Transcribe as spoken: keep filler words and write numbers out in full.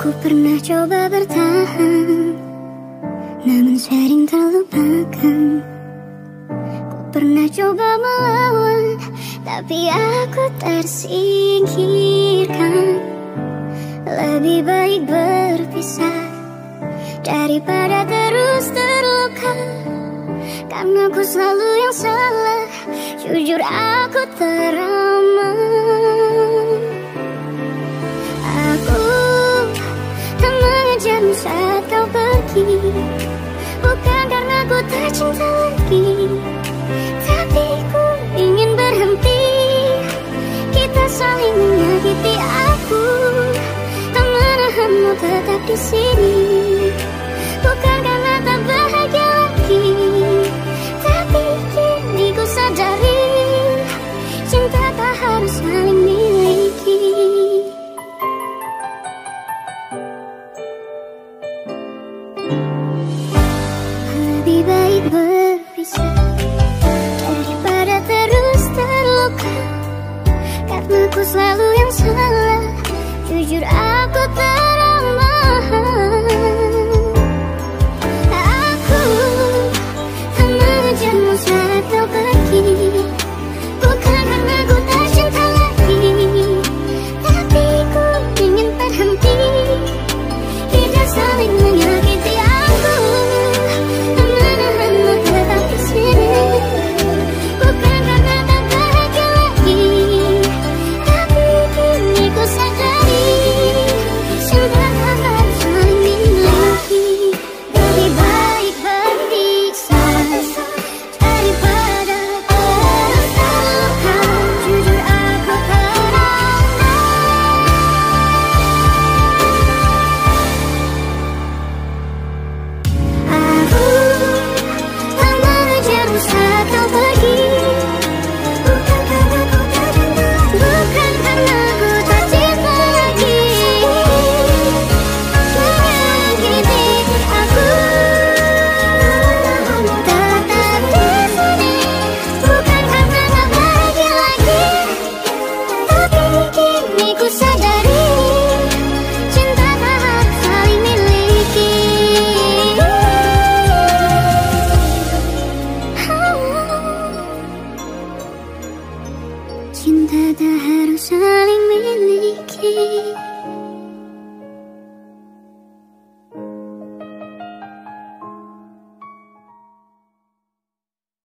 Ku pernah coba bertahan, namun sering terlupakan. Ku pernah coba melawan, tapi aku tersingkirkan. Lebih baik berpisah daripada terus terluka, karena aku selalu yang salah. Jujur aku trauma. Aku tak mengejarmu saat kau pergi, bukan karena ku tak cinta lagi, tapi ku ingin berhenti. Kita saling menyakiti. Aku tak menahanmu tetap di sini, bukan karena tak bahagia lagi, tapi kini ku sadari cinta tak harus saling miliki. Lebih baik berpisah daripada terus terluka, karena aku selalu yang salah. Jujur aku trauma. Aku tak mengejarmu saat kau pergi, bukan karena ku tak cinta lagi, tapi ku ingin berhenti. Kita saling menyakiti. Aku tak menahanmu tetap di sini, bukan karena tak bahagia lagi, tapi kini ku sadari cinta tak harus saling miliki. Lebih baik berpisah daripada terus terluka. Jujur aku trauma. Aku tak mengejarmu saat kau pergi, bukan karena ku tak cinta, bukan karena ku tak cinta lagi. Menyakiti aku tetap di sini, bukan karena tak bahagia lagi, tapi kini ku sadari cinta tak harus saling miliki. Cinta tak harus saling miliki.